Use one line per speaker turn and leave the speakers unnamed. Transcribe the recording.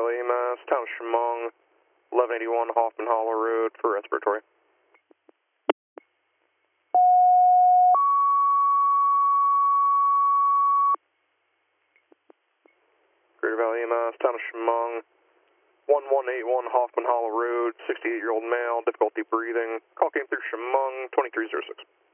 Valley EMS, town of Chemung, 1181 Hoffman Hollow Road for respiratory. Greater Valley EMS, town of Chemung, 1181 Hoffman Hollow Road, 68-year-old male, difficulty breathing. Call came through Chemung, 2306.